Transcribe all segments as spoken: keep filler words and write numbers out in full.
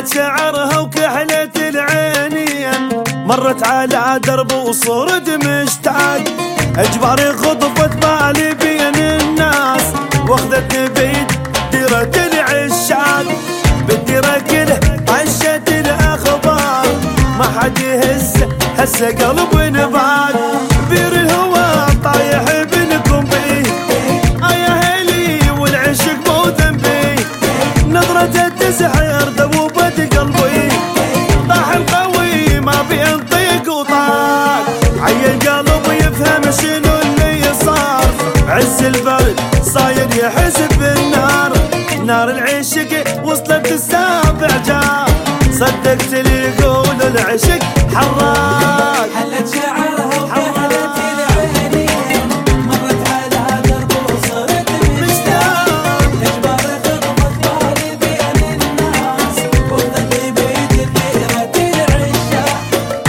حلت شعرها وكحلت العينين، مرت على درب وصرت مشتاق، اجباري خطفت بالي بين الناس، واخذتني بيد ديرة العشاق، بالديرة كله عشت الاخبار، ما حد يهز هسه قلب نبات، بير الهوى طايح بينكم بيه، يا هيلي والعشق مو ذنبي، نظرته تسحر ذوبة قلبي، طاح القوي ما بينطيق وطاق، عين قلبي يفهم شنو اللي صار، عز البرد صاير يحس بالنار، نار العشق وصلت السابع جار، صدقت اللي يقول العشق حراق. حلت شعرها وكحلت العينين، مرت على درب وصرت مشتاق، اجباري خطفت بالي بين الناس، واخذتني بيد ديرة العشاق.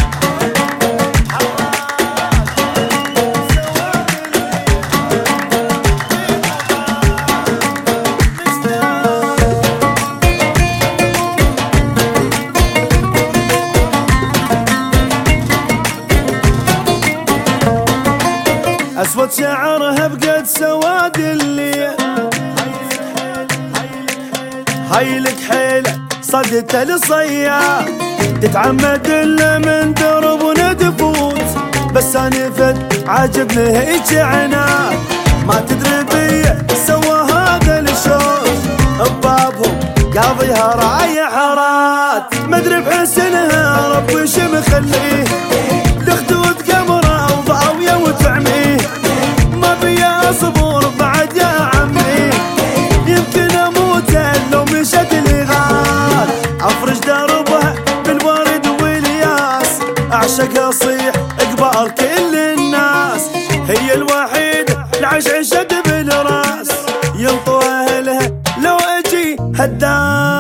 اسود شعرها بقد سواد الليل، هيلك حيلة صدت الصياد، تتعمد الا من درب وندفوت، بس انا فد عاجبني هيك عناد، ما تدري بي سوى هذا الشوش، ببابهم قاضيها رايح رات، مدري بحسنها ربي شو مخليه، لخدود قمره وضاويه وتعميه، ما بيا اصبر بعد يا عمي، يمكن اموت لو مشت الغال، افرش دربها بالورد والياس، اعشق اصيح اقبال كل الناس، هي الوحيدة العش عشت بالراس، ينطوا اهلها لو اجي هداس.